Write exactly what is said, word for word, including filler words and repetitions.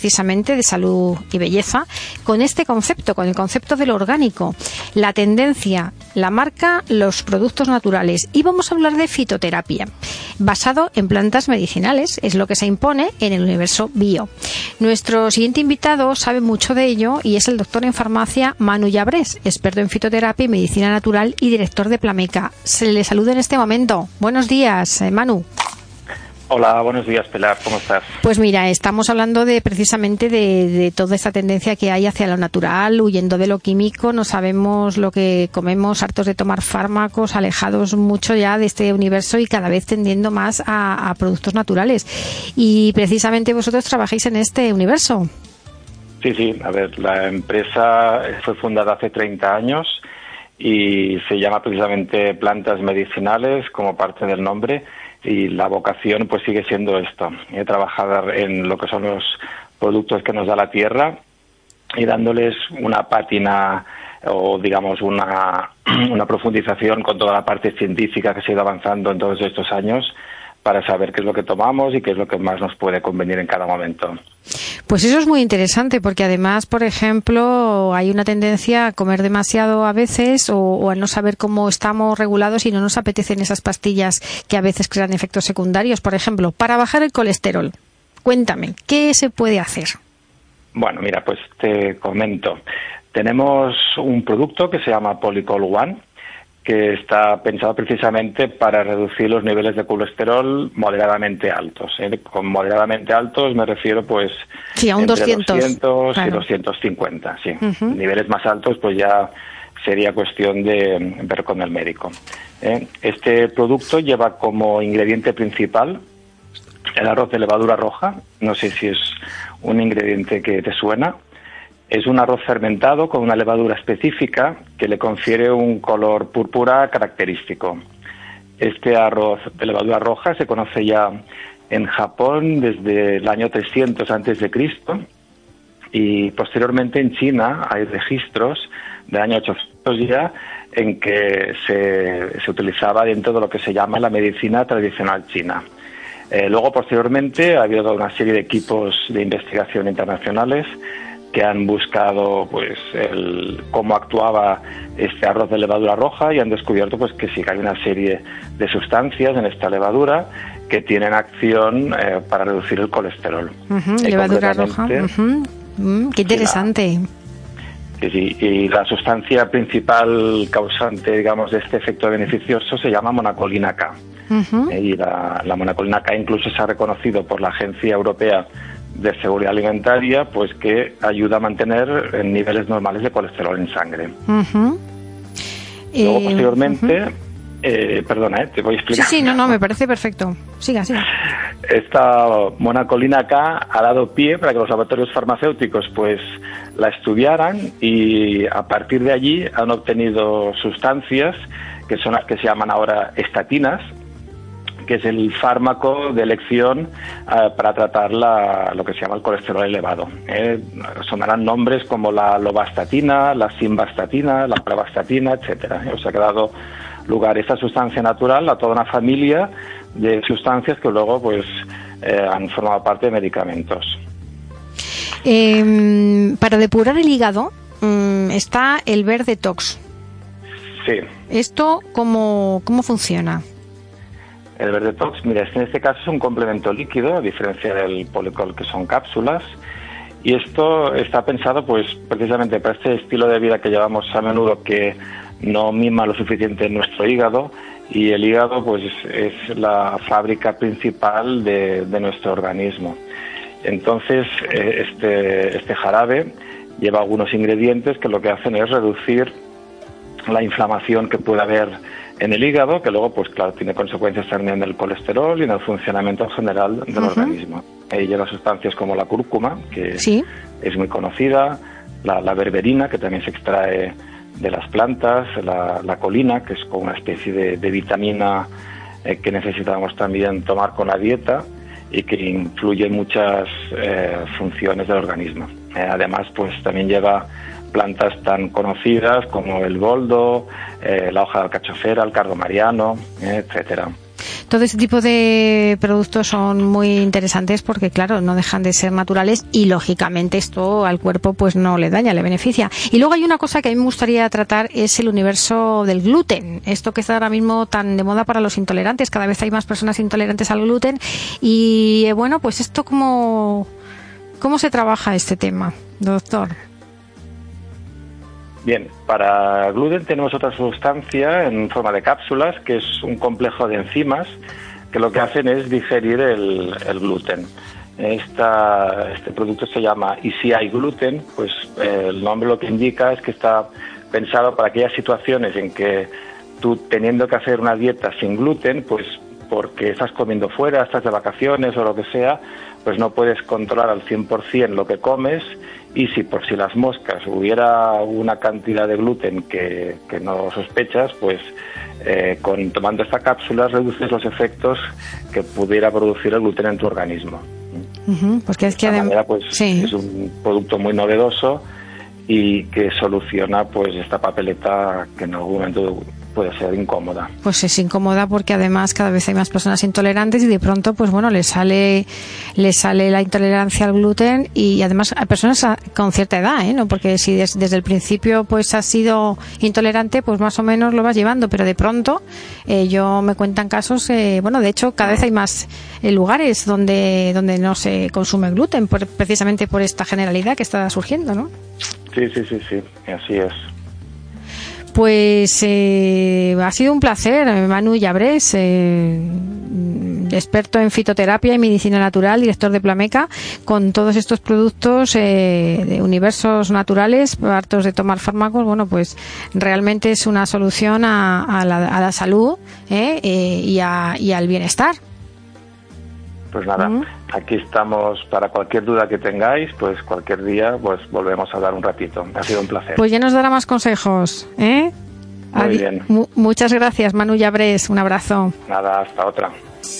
precisamente de salud y belleza, con este concepto, con el concepto de lo orgánico, la tendencia, la marca, los productos naturales. Y vamos a hablar de fitoterapia, basado en plantas medicinales, es lo que se impone en el universo bio. Nuestro siguiente invitado sabe mucho de ello y es el doctor en farmacia Manu Llabrés, experto en fitoterapia y medicina natural y director de Plameca. Se le saluda en este momento. Buenos días, eh, Manu. Hola, buenos días, Pilar, ¿cómo estás? Pues mira, estamos hablando de precisamente de, de toda esta tendencia que hay hacia lo natural, huyendo de lo químico, no sabemos lo que comemos, hartos de tomar fármacos, alejados mucho ya de este universo y cada vez tendiendo más a, a productos naturales. Y precisamente vosotros trabajáis en este universo. Sí, sí, a ver, la empresa fue fundada hace treinta años y se llama precisamente Plantas Medicinales como parte del nombre. Y la vocación pues sigue siendo esto, eh, trabajar en lo que son los productos que nos da la tierra y dándoles una pátina o digamos una, una profundización con toda la parte científica que se ha ido avanzando en todos estos años para saber qué es lo que tomamos y qué es lo que más nos puede convenir en cada momento. Pues eso es muy interesante porque además, por ejemplo, hay una tendencia a comer demasiado a veces o, o a no saber cómo estamos regulados y no nos apetecen esas pastillas que a veces crean efectos secundarios. Por ejemplo, para bajar el colesterol, cuéntame, ¿qué se puede hacer? Bueno, mira, pues te comento. Tenemos un producto que se llama Polycol One, que está pensado precisamente para reducir los niveles de colesterol moderadamente altos. ¿eh? Con moderadamente altos me refiero pues sí, a un entre doscientos, doscientos claro. y doscientos cincuenta, sí. Uh-huh. Niveles más altos pues ya sería cuestión de ver con el médico. ¿eh? Este producto lleva como ingrediente principal el arroz de levadura roja, no sé si es un ingrediente que te suena. Es un arroz fermentado con una levadura específica que le confiere un color púrpura característico. Este arroz de levadura roja se conoce ya en Japón desde el año trescientos antes de Cristo y posteriormente en China hay registros del año ochocientos ya en que se, se utilizaba dentro de lo que se llama la medicina tradicional china. Eh, luego, posteriormente, ha habido una serie de equipos de investigación internacionales que han buscado pues el cómo actuaba este arroz de levadura roja y han descubierto pues que sí que hay una serie de sustancias en esta levadura que tienen acción eh, para reducir el colesterol. Uh-huh, levadura roja. Uh-huh. Mm, qué interesante. Sí, sí, y la sustancia principal causante, digamos, de este efecto beneficioso se llama monacolina K. Uh-huh. Eh, y la, la monacolina K incluso se ha reconocido por la Agencia Europea de Seguridad Alimentaria, pues que ayuda a mantener niveles normales de colesterol en sangre. Uh-huh. Luego, eh, posteriormente, uh-huh. eh, perdona, eh, te voy a explicar. Sí, sí, no, no, me parece perfecto. Siga, siga. Esta monacolina K ha dado pie para que los laboratorios farmacéuticos pues la estudiaran y a partir de allí han obtenido sustancias que son las que se llaman ahora estatinas, que es el fármaco de elección uh, para tratar la, lo que se llama el colesterol elevado. Eh, sonarán nombres como la lovastatina, la simvastatina, la pravastatina, etcétera. Eh, o sea, que ha dado lugar esta sustancia natural a toda una familia de sustancias que luego pues eh, han formado parte de medicamentos. Eh, para depurar el hígado um, está el Verde Tox. Sí. ¿Esto cómo, cómo funciona? El Verde Tox, mira, en este caso es un complemento líquido, a diferencia del Polycol, que son cápsulas, y esto está pensado pues precisamente para este estilo de vida que llevamos a menudo que no mima lo suficiente en nuestro hígado, y el hígado pues es la fábrica principal de, de nuestro organismo. Entonces este, este jarabe lleva algunos ingredientes que lo que hacen es reducir la inflamación que puede haber en el hígado, que luego, pues claro, tiene consecuencias también en el colesterol y en el funcionamiento general del uh-huh. organismo. Ahí lleva sustancias como la cúrcuma, que ¿sí? es muy conocida, la, la berberina, que también se extrae de las plantas, la, la colina, que es como una especie de, de vitamina eh, que necesitamos también tomar con la dieta y que influye en muchas eh, funciones del organismo. Eh, además, pues también lleva plantas tan conocidas como el boldo, eh, la hoja de alcachofera, el cardo mariano, eh, etcétera. todo ese tipo de productos son muy interesantes porque, claro, no dejan de ser naturales y, lógicamente, esto al cuerpo pues no le daña, le beneficia. Y luego hay una cosa que a mí me gustaría tratar, es el universo del gluten. Esto que está ahora mismo tan de moda para los intolerantes. Cada vez hay más personas intolerantes al gluten. Y, eh, bueno, pues esto, ¿cómo, cómo se trabaja este tema, doctor? Bien, para gluten tenemos otra sustancia en forma de cápsulas, que es un complejo de enzimas que lo que hacen es digerir el, el gluten. Esta, este producto se llama Easy Gluten, pues eh, el nombre lo que indica es que está pensado para aquellas situaciones en que tú, teniendo que hacer una dieta sin gluten, pues porque estás comiendo fuera, estás de vacaciones o lo que sea, pues no puedes controlar al cien por ciento lo que comes, y si por si las moscas hubiera una cantidad de gluten que, que no sospechas, pues eh, con tomando esta cápsula reduces los efectos que pudiera producir el gluten en tu organismo. Uh-huh, porque es de que esta adem- manera, pues sí. es un producto muy novedoso y que soluciona pues esta papeleta que en algún momento puede ser incómoda. Pues es incómoda porque además cada vez hay más personas intolerantes y de pronto pues bueno le sale le sale la intolerancia al gluten, y además a personas a, con cierta edad, ¿eh? No, porque si des, desde el principio pues has sido intolerante, pues más o menos lo vas llevando, pero de pronto eh, yo me cuentan casos, eh, bueno, de hecho cada vez hay más eh, lugares donde donde no se consume gluten por, precisamente por esta generalidad que está surgiendo, ¿no? Sí, sí, sí, sí, así es. Pues eh, ha sido un placer, Manu Llabrés, eh, experto en fitoterapia y medicina natural, director de Plameca, con todos estos productos eh, de universos naturales, hartos de tomar fármacos. Bueno, pues realmente es una solución a, a, la, a la salud eh, eh, y, a, y al bienestar. Pues nada, uh-huh. Aquí estamos para cualquier duda que tengáis, pues cualquier día pues volvemos a dar un ratito. Ha sido un placer. Pues ya nos dará más consejos, ¿eh? Muy Adi- bien. mu- muchas gracias, Manu Llabrés. Un abrazo. Nada, hasta otra.